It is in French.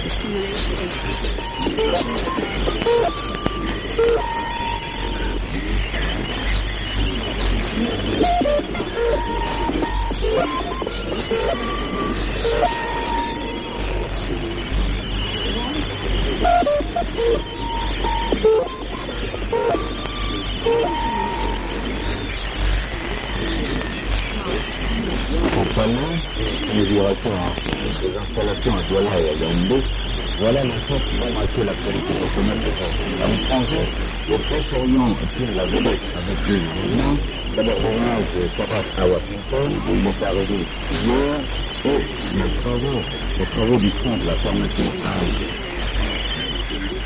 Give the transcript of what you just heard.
Actuellement, nous y restons les installations à Douala et à Yaoundé. Voilà l'ensemble qui va marquer l'actualité autonome. En France, le Proche-Orient tire la vedette avec les événements. D'abord, on passe à Washington, il est arrivé hier, et les travaux du front de la formation armée